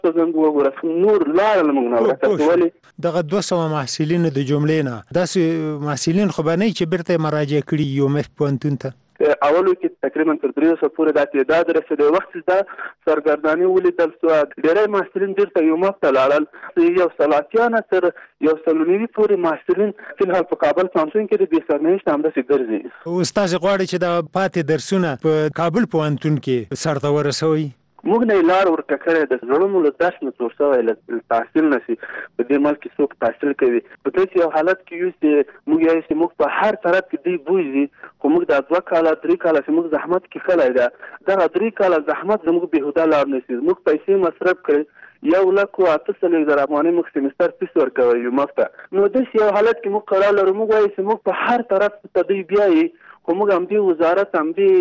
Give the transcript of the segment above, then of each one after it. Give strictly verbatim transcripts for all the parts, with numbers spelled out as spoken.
ته زنګ وګوره نور لاړل موږ نه ورته ولې دغه دوه سوه محصلینو د جملې نه داسې محصلین خو به نه چې بیرته مراجعه کړي یو مف پوهنتون ته اولو کې تقریبا تر درې سوه پورې دا تعداد رسېدی وخت دا سرګرداني ولیدل سوه ډېری محصلین بیرته یو مف ته لاړل یو سل اتیا تر یو سل نوي پورې محصلین فلحال په کابل پوهنتون کې د بې سرنوشت همداسې ګرځي. اوس تاسې غواړئ چې د پاتې درسونه په کابل پوهنتون کې سرته ورسوئ؟ موږ نه لار ورکه کړې د زړونو له درس نه څور شوی له تحصیل نه شي په دې ملک کې څوک تحصیل کوي په داسې یو حالت کې یو چې موږ یې چې موږ په هر طرف کې دی بوځي خو موږ د دوه کاله درې کاله چې موږ زحمت کې خلای ده دغه درې کاله زحمت زموږ بېهوده لار نه شي زموږ پیسې مصرف کړي یو لک او اته څلوېښت زره افغانۍ موږ سیمستر فیس ورکوي یو مفته نو داسې یو حالت کې موږ قرار لرو موږ وایو چې موږ په هر طرف ته دی بیایي خو موږ همدې وزارت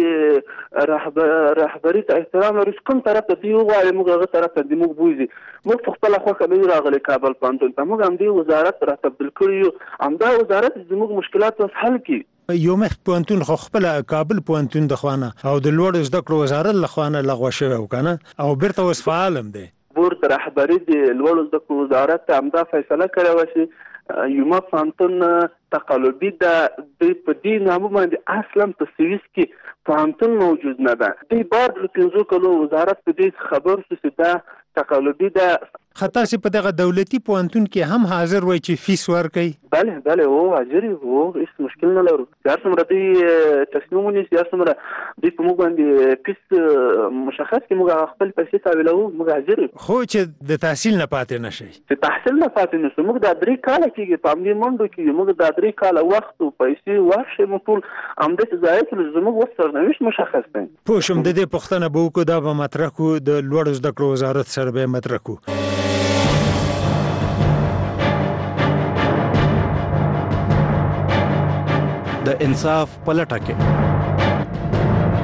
همدې رهبري ته احترام لرو چې کوم طرف ته دوی وغواړي موږ هغه طرف ته دې موږ بوځي موږ په خپله خوښه نه یو راغلي کابل پوهنتون ته موږ همدې وزارت را تبدیل کړي یو همدا وزارت زموږ مشکلات اوس حل کړي. یو مف پوهنتون خو خپله کابل پوهنتون د خوا نه او د لوړو زده کړو وزارت له خوا نه لغوه شوی و که نه او بیرته اوس فعال هم دی. بورد رهبري د لوړو زده کړو وزارت ته همدا فیصله کړې وه چې یو مف پوهنتون تقلبي ده دوی په دې نامه باندې اصلا په سویس کې پوهنتون موجود نه ده دوی بعد له پنځو کلو وزارت په دې خبر شو چې دا تقلبي ده. خطا سي په دغه دولتي پوهنتون کې هم حاضر وای چې فیس ورکړي؟ بله بله او حاضر وو هیڅ مشکل نه لرو هر څومره دوی تصمیم ونیسي هر څومره دوی په موږ باندې فیس مشخص کړي موږ خپل پیسې تحویلوو موږ حاضر یو. خو چې د تحصیل نه پاتې نه شي چې تحصیل نه پاتې نه شو موږ دا درې کاله کېږي په همدې منډو کې موږ دا درې کاله وخت او پیسې واخیستې موږ ټول همداسې ضایع کړو زموږ اوس سرنوشت مشخص دی. پوه شوم د دې پوښتنه به وکړو دا به مطرح کړو د لوړو زده کړو وزارت سره به یې مطرح کړو. د انصاف په لټه کې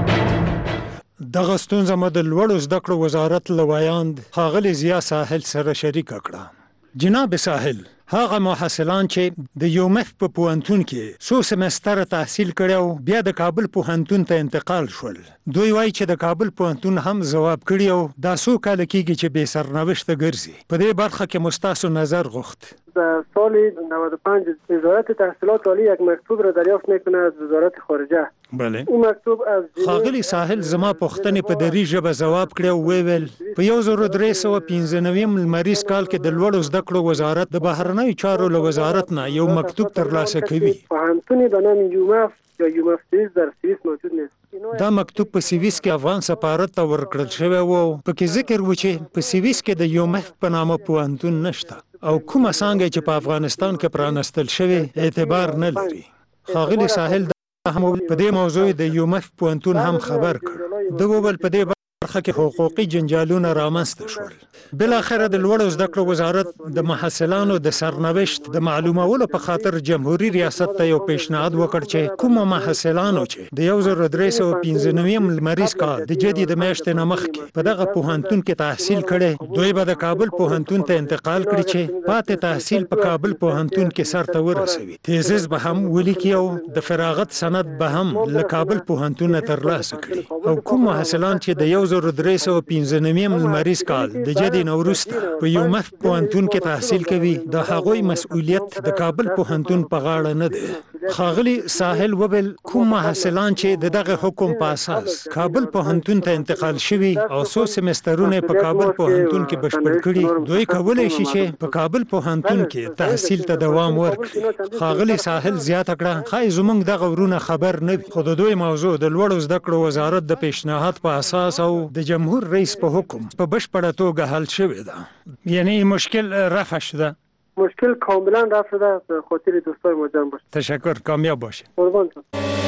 دغه ستونزه مو د لوړو زده کړو وزارت له ویاند ښاغلي ضیا ساحل سره شریکه کړه. جناب ساحل هغه محصلان چې د یو مف په پوهنتون کې څو سمستره تحصیل کړی او بیا د کابل پوهنتون ته انتقال شول دوی وایي چې د کابل پوهنتون هم ځواب کړي او دا څو کاله کېږي چې بې سرنوشته ګرځي. په دې برخه کې مو ستاسو نظر غوښت. در سال نود و پنج وزارت تحصیلات عالی یک مکتوب را دریافت میکنه از وزارت خارجه. بله. این مکتوب از ښاغلي ساحل زما پوښتنې په دري ژبه ځواب کړی او ویل په یو زر درې سوه پنځه نوي لمریز کال کې د لوړو زده کړو وزارت د بهرنیو چارو له وزارت نه یو مکتوب ترلاسه کوي. پوهنتونی به نام یومف یا یومف سویس در سویس موجود نیست. دا مکتوب په سویس کې افغان سفارت ته ورکړل شوی و په کې ذکر و چې په سویس کې د یومف په نامه پوهنتون نشته او کومه څانګه چې په افغانستان کې پرانستل شوی اعتبار نه لري. ښاغلي ساحل هم په دې موضوع د یومف پوهنتون هم خبر کړ. د وویل په دې برخه کې حقوقي جنجالونه رامنځته شول. بالاخره د لوړو زده کړو وزارت د محصلانو د سرنوشت د معلومولو په خاطر جمهوریت ریاست ته یو پیشنهاد وکړ چې کوم محصلانو چې د یو زر درې سوه پنځه نوي لمریز کال د جدي د میاشتې نه مخکې په دغه پوهنتون کې تحصیل کړي دوی به د کابل پوهنتون ته انتقال کړي چې پاتې تحصیل په کابل پوهنتون کې سرته ورسوي. تیزس به هم ولیکي او د فراغت سند به هم له کابل پوهنتون ترلاسه کړي او کوم محصلان چې د یو زر درې سوه پنځه نوي لمریز کال د جدي نه وروسته په یو مف پوهنتون کې تحصیل کوي د هغوی مسؤلیت د کابل پوهنتون په غاړه نه دی. ښاغلي ساحل وویل کوم محصلان چې د دغه حکم په اساس کابل پوهنتون ته انتقال شوي او څو سمسترونه په کابل پوهنتون کې بشپړ کړي دوی کولی شي چې په کابل پوهنتون کې تحصیل ته دوام ورکړي. ښاغلي ساحل زیاته کړه ښایي زموږ دغه ورونه خبر نه وي خو د دوی موضوع د لوړو زده کړو وزارت د پیشنهاد په اساس او د جمهور رئیس په حکم په بشپړه توګه حل شوې ده. یعنی مشکل رفع شده. مشکل کاملا رفع شده به خاطر دوستای ما جمع باشید. تشکر کامیاب باشید. قربانتون.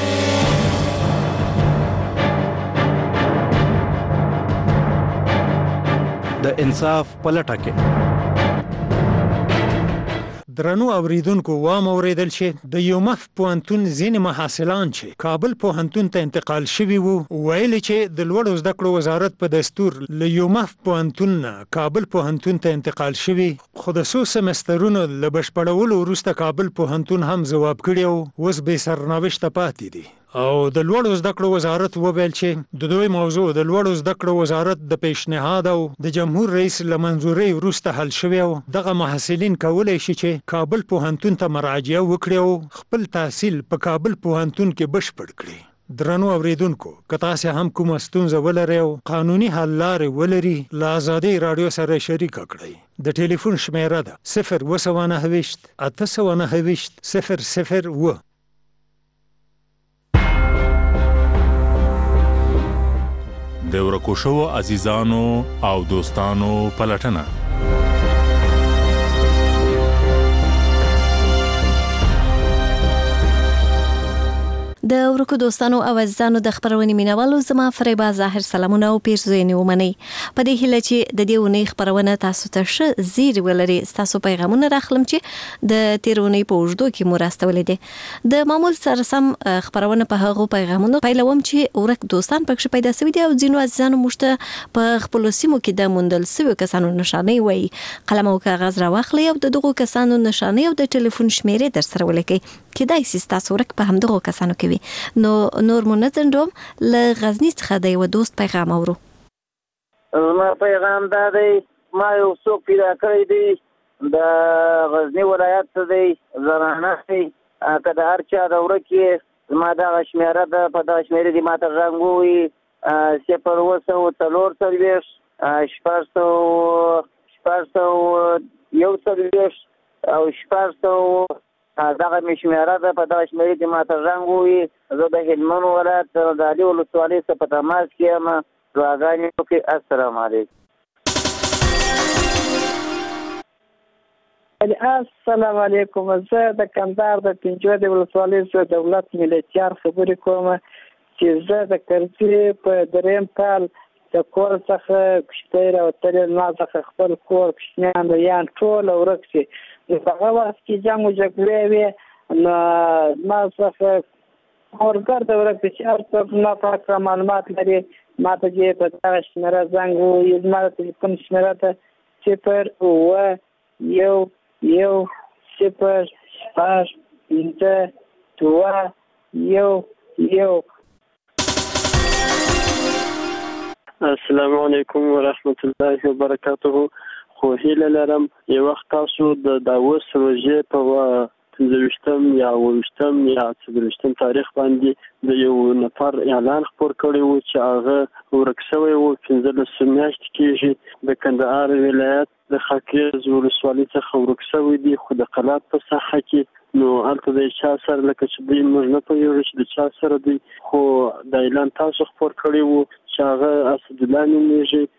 د انصاف په لټه کې درنو اوریدونکو وام اوریدل چې د یومف پوهنتون ځینې محصلان چې کابل پوهنتون ته انتقال شوي وو ویل چې د لوړو زده کړو وزارت په دستور له یومف پوهنتون نه کابل پوهنتون ته انتقال شوي خو د څو سمسترونو له بشپړولو وروسته کابل پوهنتون هم ځواب کړی او اوس بې سرنوشته پاتې دي. او د لوړو زده کړو وزارت وویل چې د دوی موضوع د لوړو زده کړو وزارت د پیشنهاد او د جمهور رئیس له منظوري وروسته حل شوی او دغه محصلین کولای شي چې کابل پوهنتون ته مراجعه وکړي او خپل تحصیل په کابل پوهنتون کې بشپړ کړي. درنو اوریدونکو، که تاسو هم کومه ستونزه ولرئ او قانوني حل لارې ولري، له ازادي رادیو سره شریک کړئ. د ټلیفون شمیره ده صفر اوه سوه نهه ویشت اته سوه نهه ویشت صفر صفر اوه. د ورکو شوو عزیزانو او دوستانو پلټنه. د ورکو دوستانو او عزیزانو د خبرونې مینوالو زما فریبا ظاهر سلامونه او پیرزوینې ومنئ. په دې هیله چې د دې اونۍ خبرونه تاسو ته ښه زیری ولري. ستاسو پیغامونه راخلم چې د تېرې اونۍ په اوږدو کې مو راستولې دي. د معمول سره سم خبرونه په هغو پیغامونو پیلوم چې ورک دوستان پکښې پیدا سوي دي او ځینو عزیزانو موږ ته په خپلو سیمو کې د موندل سویو کسانو نښانۍ وایي. قلم او کاغذ راواخلئ او د دغو کسانو نښانۍ او د ټلیفون شمیرې در سره ولیکئ. کېدای سي ستاسو ورک په همدغو کسانو کې وي. نو نور مو نه ځنډوم، له غزني څخه د یوه دوست پیغام اورو. زما پیغام دا دی، ما یو څوک پیدا کړی دی د غزني ولایت څخه دی، زنانه دی. که د هر چا د ورک یې زما دغه شمېره ده، په دغه شمېرې دې ما ته غږ ووایي صفر اوه سوه څلور څلوېښت شپږ سوه شپږ سوه یو څلوېښت او شپږ سوه دغه مې شمېره ده. په دغه شمېرې کې ما ته غږ ووایي. زه د هلمند ولایت د علي ولسوالۍ څخه په تماس کې یم. دعاګانې وکړئ. السلام علیکم. السلام علیکم. زه د کندهار د پنجوادي ولسوالۍ څخه دولت ملتیار خبرې کوم چې زه د کرزي په دریم کال د کور څخه کښتۍ راوتلې، ما څخه خپل کور کوچنیان یان ټول ورک شي. په هغه وخت کې جنګ و جګړې وې، نو ما څخه اورګر د ورک چې هر څوک ناپاکه معلومات لري ما ته چې په دغه شمېره زنګ ووایي. زما د ټلیفون شمېره ده صفر اوه یو یو صفر شپږ پنځه دوه یو یو. السلام علیکم ورحمت الله وبرکاته. خو هیله لرم یو وخت تاسو د داوود پروژې په پنځه ویشتم یا اوه ویشتم یا څلور ویشتم تاریخ باندې د یو نفر اعلان خپور کړی و چې هغه ورک شوی و. پنځلس میاشتې کېږي د کندهار ولایت د خاکریز ولسوالۍ څخه ورک شوی دی، خو د قلات په ساحه کې. نو هلته د چا سره لکه چې دوی موږ نه پوهېږو چې د چا سره دی، خو د اعلان تاسو خپور کړی و چې هغه اسدالله نومېږي،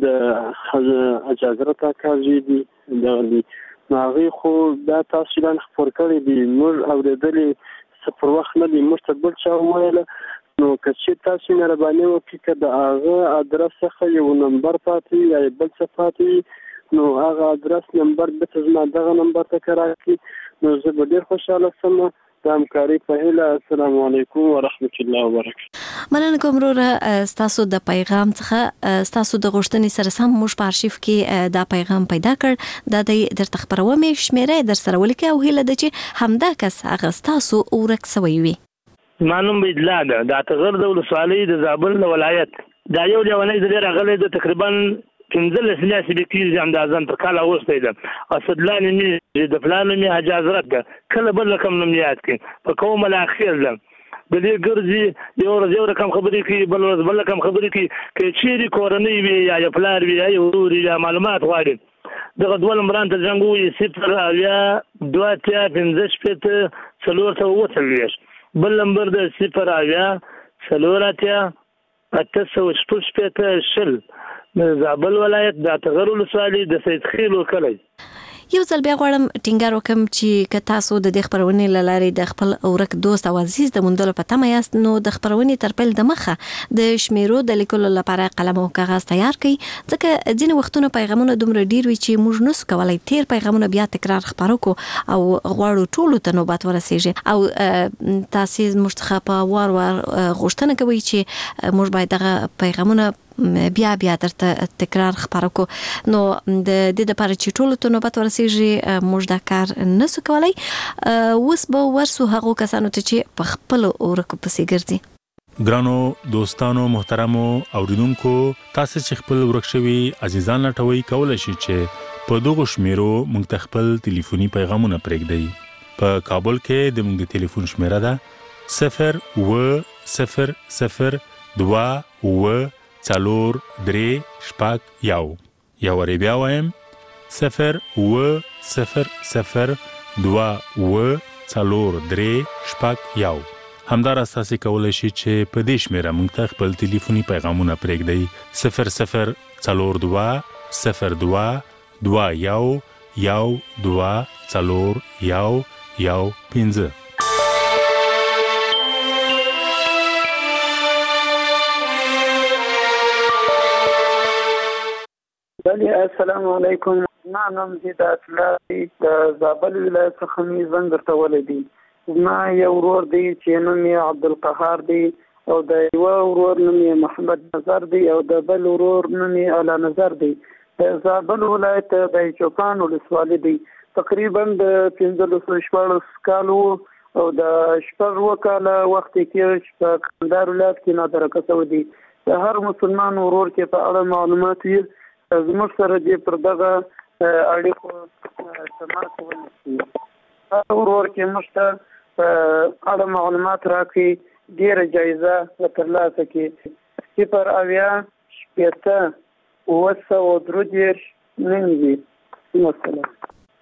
د حجازرت اکا زوی دی دغه دی. نو هغوی خو دا تاسو اعلان خپور کړی دی، موږ اورېدلې څه پر وخت نه دی، موږ ته بل چا وویله. نو که چې تاسو مهرباني وکړئ که د هغه ادرس څخه یو نمبر پاتې یا بل څه پاتې نو هغه ادرس نمبر بېرته زما دغه نمبر ته که راکړي نو زه به ډېر خوشحاله شم. د همکارۍ په هیله. السلام علیکم ورحمت الله وبرکاته. مننه کوم وروره ستاسو د پیغام څخه. ستاسو د غوښتنې سره سم موږ په ارشیف کې دا پیغام پیدا کړ. دا د درته خبروم شمیره در سره ولیکئ او هیله ده چې همدا کس هغه ستاسو ورک سوی وي. معلوم به اطلاع ده د اتغر د ولسوالۍ د زابل ولایت دا یو لیونی د راغلی د تقریبا پنځلس میاشتې به کېږي اندازاً تر کاله وروسته یې ده. اسدالله نومې د فلان نومې حجازرت ده، کله بل رقم نوم یاد کړي، په کوم الاخیر ده د دې ګرځي یو ورځ یو رقم خبرې کوي، بل ورځ بل رقم خبرې کوي. که چیرې کورنۍ وي یا یو پلار وي یا یو ورور یا معلومات غواړي دغه دوه نمبران ته زنګ ووایي صفر اویا دوه اتیا پنځه شپېته څلور سوه اووه څلوېښت. بل نمبر د صفر اویا څلور اتیا اته سوه شپږ شپېته شل. د زابل ولایت د اتغر ولسوالۍ د سید خیلو کلی. یو ځل بیا غواړم ټینګار وکړم چې که تاسو د دې خپرونې له لارې د خپل ورک دوست او عزیز د موندلو په تمه یاست نو د خپرونې تر پیل دمخه د شمیرو د لیکلو لپاره قلم او کاغذ تیار کړئ، ځکه ځینې وختونه پیغامونه دومره ډیر وي چې موږ نسو کولی تیر پیغامونه بیا تکرار خپاره کړو او غواړو ټولو ته نوبت ورسیږي او تاسو موږ څخه په وار وار غوښتنه کوئ چې موږ باید دغه پیغامونه بیا بیا درته تکرار خبرو کو نو د دې لپاره چې ټول ته نوبت ورسیږي موږ دا کار نسو کولای. اوس به ورسو هغه کسانو ته چې په خپل اورکو پسې ګرځي. ګرانو دوستانو محترمو اوریدونکو تاسو چې خپل ورکشوي عزیزان لټوي کولای شئ چې په دغه شمیرو موږ خپل ټلیفوني پیغامونه پرېږدئ. په کابل کې د موږ د ټلیفون شمیره ده صفر و صفر صفر دوا و څلور درې شپږ یو. یو وری بیا وایم صفر و صفر صفر دوا و څلور درې شپږ یو. همدارس تاسو کولای شئ چې په دې شمیره موږ ته خپل ټلیفوني پیغامونه پرېږدئ صفر صفر څلور دوا صفر دوا دوا یو یو دوا څلور یو یو پنځه. بله السلام علیکم. ما نوم دې د اطلاعي د زابل ولایت څخه مې زنګ درته ولیدي. ما یو ورور دی چې نوم یې عبدالقهار دی او د یوه ورور نوم یې محمد نظر دی او د بل ورور نوم یې اعلی نظر دی. د زابل ولایت د چوپان ولسوالي دی. تقریبا د پنځلسو شپاړس کالو او د شپږ اووه کاله وخت کې چې په کندهار ولایت کې نادرکه شوی دی. د هر مسلمان ورور کې په اړه معلومات وي زموږ سره دې پر دغه اړیکو تماس ونیسي. هر ورور کې موږ ته په اړه معلومات راکړي ډېره جایزه به ترلاسه کړي. صفر اویا شپېته اووه سوه درې دېرش نوي. والسلام.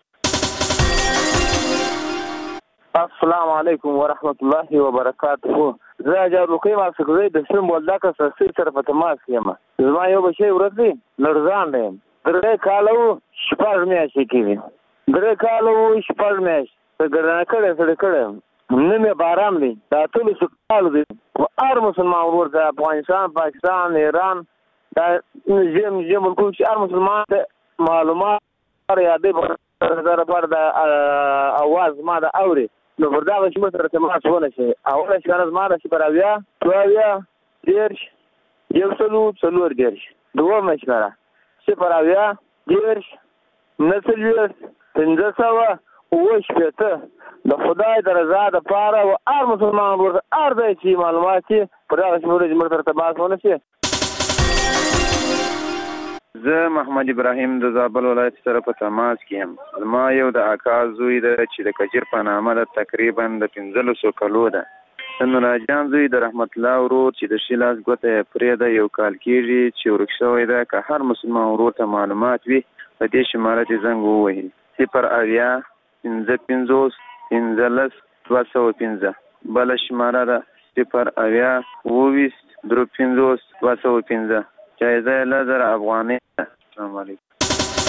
السلام علیکم ورحمت الله وبرکاته. زه جارلوقی ماسکوی د سیم ولداکه سرسی سره په تماس یم. زما یو بچی ورک دی لرزان دی. درې کاله و شپږ میاشتې کېږي. درې کاله و شپږ میاشت په ګرانه کړی سړی کړی نه مې بارام دی. دا ټولو سکالو دی. هر مسلمان ورور د افغانستان پاکستان ایران دا ژم ژم ملکو چې هر مسلمان ته معلومات یادې به لپاره د اواز ما د اوري نو پر دا به چې موږ سره تماس ونه شي. اوله شمېره زما ده صفر اویا دوه اویا دېرش یو سلو څلور دېرش. دویمه شمېره صفر اویا دېرش نهه څلوېښت پنځه سوه اووه شپېته. د خدای د رضا دپاره و هر مسلمان ورور هر ځای چې معلومات چې پر هغه شمېره چې موږ سره تماس ونه شي. زه محمد ابراهیم د زابل ولایت سره په تماس کې یم. زما یو د اکا زوی ده چې د کجیر په نامه ده تقریبا د پنځلسو کلو ده. د نوراجان زوی د رحمت الله ورور چې د ښي لاس ګوته یې پرې ده یو کال کېږي چې ورک شوی ده. که هر مسلمان ورور ته معلومات وي په دې شماره چې زنګ ووهي صفر اویا پنځه پنځوس پنځلس دوه سوه پنځه. بله شماره ده صفر اویا اووه ویشت درې پنځوس دوه سوه پنځه. جایزه لزر افغاني. السلام علیکم.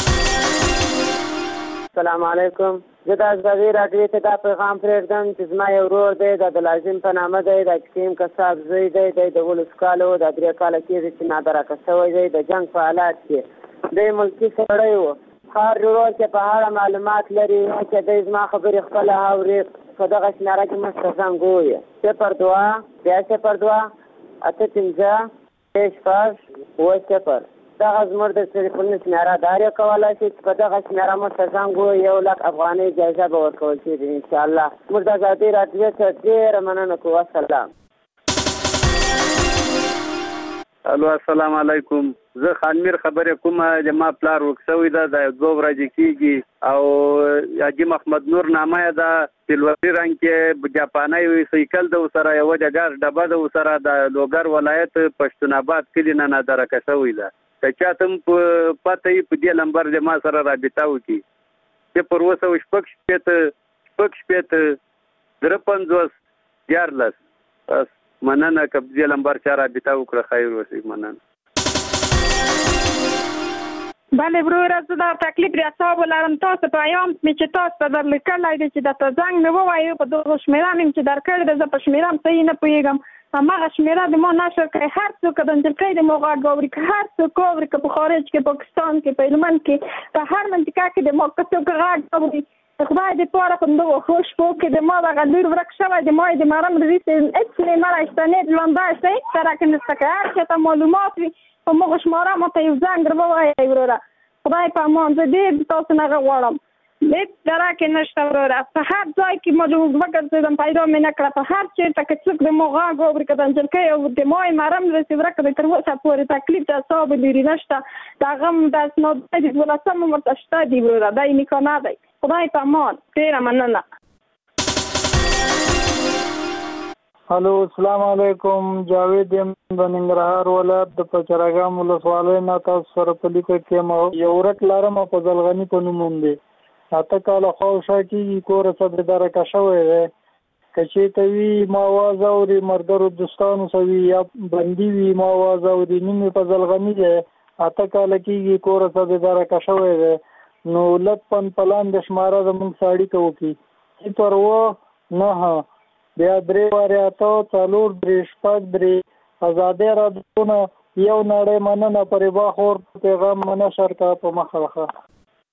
السلام علیکم. زه د ازادي راډیو ته دا پیغام پرېږدم چې زما یو ورور دی د عبدالعظیم په نامه دی د کسیم کساب زوی دی دی د اوولسو کالو د درې کاله کېږي چې نادرکه شوی دی د جنګ په حالات کې. دی ملکي سړی و. هر ورور چې په اړه معلومات لري چې دی زما خبرې خپله اوري په دغه شمېره کې موږ ته زنګ ووایه صفر دوه بیا صفر دوه اته پنځه شپږ اووه صفر. دغه زموږ د ټلیفون شمېره دار یې کولی شي چې په دغه شمېره موږ ته زنګ ووایي یو لک افغانۍ جایزه به ورکول کېږي انشاءالله. موږ د ازادۍ راډیو څخه ډېره مننه کوو. السلام. الو السلام علیکم. زه خانمیر خبرې کوم. زما پلار ورک شوی ده د دوه ورځې کېږي او حاجي محمد نور نامه یې ده. سلوري رنګ کې جاپاني سایکل ده ورسره یوه د ګاز ډبه ده ورسره د لوګر ولایت پښتون آباد کلي نه نادرکه شوی ده. که چاته هم په پته وي په دې نمبر د ما سره رابطه وکړي صفر اووه سوه شپږ شپېته شپږ شپېته درې پنځوس دیارلس. بس مننه. که په دې نمبر چا رابطه وکړه خیر اوسئ. مننه. بله وروره زه دا تکلیف د اعصابو لرم. تاسو په ایام مې چې تاسو ته در لیکلی دی چې درته زنګ مې ووایي په دغه شمېره مې چې درکړې ده زه په شمېره هم صحیح نه پوهېږم. هماغه شمېره د ما نشر کړئ. هر څوک د نجلۍ د ما غږ واوري که هر څوک واوري که په خارج کې پاکستان کې په هلمند کې په هر منطقه کې د ما که څوک غږ واوري د خدای دپاره په دغو ښو شپو کې د ما دغه لور ورک شوی د ما یې د مرم رضي هېڅ نه مه رایسته نه ژوندی شئ سره کې نشته که هر چاته معلومات وي په موږ شماره ماته یو زنګ ووایي وروره خدای په امان زه ډېر تاسو نه غواړم هیڅ درکې نشته وروره په هر ځای کې ما وګرځېدم پیدا مې نه کړه په هر چېرته که څوک د ما غږ واوري که د نجلکۍ او د ما یې مرم رسي ورکه دی تر اوسه پورې تکلیف د اعصابو لرې نشته د هغه هم د اسناد د دولسم ورته شته دي وروره دی نیکه نه دی خدای په امان ډېره مننه هلو السلام علیکم جاوید یم د ننګرهار ولایت د پچرګام ولسوالۍ نه تاسو سره په لیکه کې ما یو ورک لرم په ځلغني په نوم هم دی اته کاله خواوشا کېږي کوره صدردرکه شوی دی که چېرته وي ما آواز اوري ملګرو دوستانو سه وي یا بندي وي ما آواز اوري نوم یې په ځلغني دی اته کاله کېږي کوره صدردرکه شوی دی نو لطفا په لاندې شماره زموږ سره اړیکه وکړي صفر اوه نهه بیا درې وارې اته څلور درې شپږ درې ازادۍ راډیو نه یو نړۍ مننه په ربا خور پیغام منشر کا په مخه وخه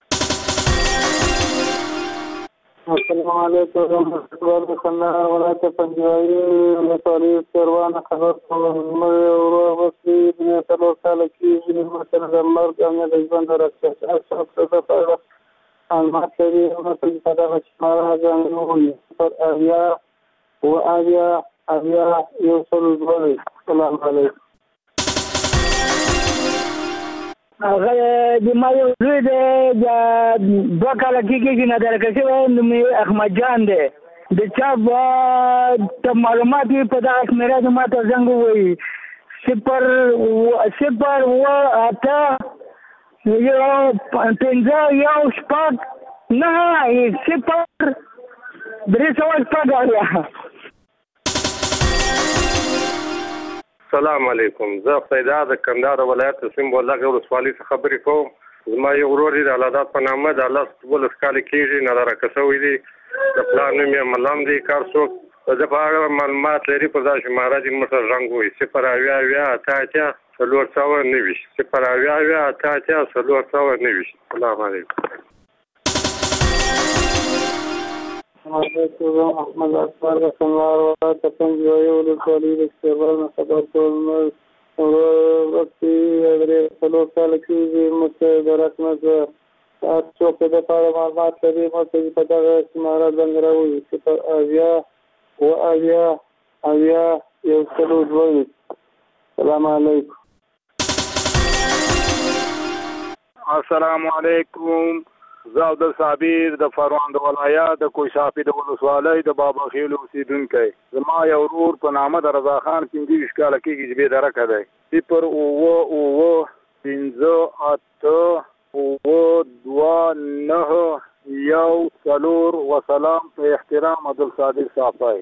السلام علیکم ورحمۃ اللہ وبرکاتہ ولایت پنجابی ولسوالۍ سروانه خبر کوم مې ورو وسی د څلور کال کې د مثلا د مرګ او د ژوند راځي اصل څه په ان ماته یې نو څه په دغه شماره ځانګړي پر اویا او اویا اویا یو څل دوه السلام علیکم هغه د ما یو زوی دی دوه کاله کېږي نه درکه شوی نوم یې احمد جان دی د چا ته معلومات وي په دغه شمېره د ما ته زنګ ووایي صفر صفر اوه اته یو پنځه یو شپږ نهه صفر درې سوه شپږ اویا السلام علیکم زه پیدا د کندهار ولایت سیم بولګ ولسوالۍ څخه خبرې کوم زما یو ورور دی د الله داد په نامه د الله ولس کال کېږي نه درکه شوی دی د پلان نوم یې ملام دی کار څوک زه په هغه معلومات لري په دا شماره دې موږ سره رنګ وایي صفر اویا اویا اته اتیا څلور سوه نوي صفر اویا اویا اته اتیا څلور سوه نوي السلام علیکم احمد اکبر د کندهار ولایت پنجابي ولسوالۍ د سروانه خبر کوم ورته درې څلور کاله کېږي موږ د رسمه زه څوک د لپاره معلومات لري موږ په دغه شماره زنګ راوړي صفر اویا اوه اویا اویا یو څلور دوه السلام علیکم السلام علیکم زه عبدل صابر د فروان د ولایت د کوشافي د ولسوالۍ د بابا خیل اوسیدونکی زما یو ورور په نامه د رضا خان پنځه ویشت کاله کېږي چې بې درکه دی صفر اوه اوه پنځه اته اوه دوه نهه یو څلور وسلام په احترام عبدالصادق صافی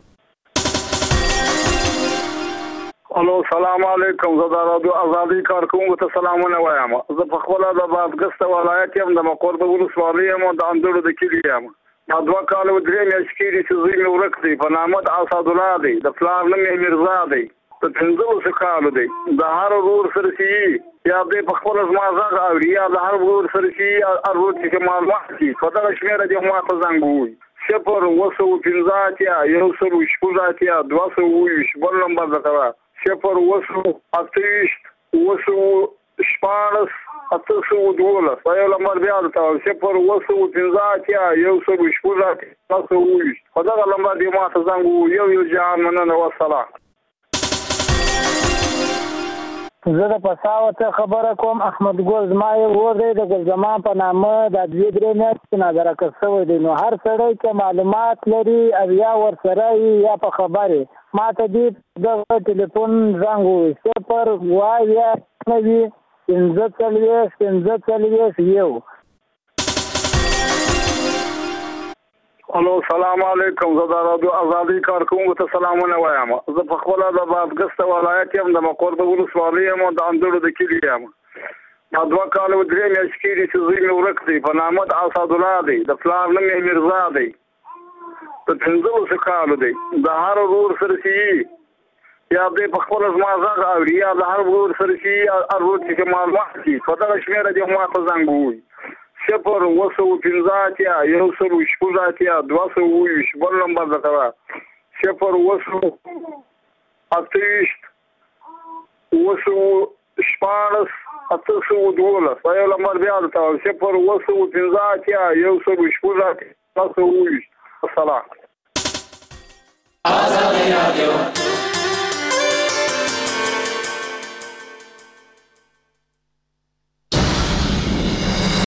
الو سلام علیکم زه د رادیو ازادي کارکوونکو ته سلامونه وایم زه په خپله د بادغیس ولایت یم د مقر د ولسوالۍ یم د اندړو د کلي یم دا دوه کاله و درې میاشتې کېږي چې زوی مې ورک دی په نامه د اسدالله دی د پلار نوم یې میرزا دی د پنځلسو کالو دی د هر ورور سره چې یا دی په خپله زما غږ اوري یا د هر ورور سره چې هر ورور چې معلومات کړي په دغه شمېره دې ما ته زنګ ووایي صفر اوه سوه پنځه اتیا یو سل شپږ اتیا دوه سوه اووه ویشت بل نمبر درته صفر اوه سوه اته ویشت اوه سوه شپاړس اته سوه دولس یو نمبر بیا درته وایم صفر اوه سوه پنځه اتیا یو سل شپږ اتیا دوه سوه اووه ویشت په دغه نمبر دې ما ته زنګ ووایي یو یو جهان مننه والسلام زه د پساوه څخه خبره کوم احمد ګل زما یو ورور دی د ګل زمان په نامه دا دوې درې میاشتې نادرکه شوی دی نو هر سړی که معلومات لري او یا ورسره وي یا په خبرې ما ته دې دغه ټلیفون زنګ ووایي صفر اوه اویا نوي پنځه څلوېښت پنځه څلوېښت یو الو سلام علیکم زه د رادیو ازادي کارکوونکو ته سلامونه وایم زه په خپله د بادغیس ولایت یم د مقر د ولسوالۍ یم د اندړو د کلي یم دا دوه کاله و درې میاشتې کېږي چې زوی مې ورک دی په نامه د اسدالله دی د پلار نوم یې میرزا دی د پنځلسو کالو دی د هر ورور سره چې یا دی په خپله زما غږ اوري یا د هر ورور سره چې هر ورور چې معلومات کړي په دغه شمېره دې ما ته زنګ ووایي صفر اوه سوه پنځه اتیا یو سل شپږ اتیا دوه سوه اووه ویشت بل نمبر درته وایم صفر اوه سوه اته ویشت اوه سوه شپاړس اته سوه دولس یو نمبر بیا درته وایم صفر اوه سوه پنځه اتیا یو سل شپږ اتیا دوه سوه اوویشت. السلام. ازادي راډیو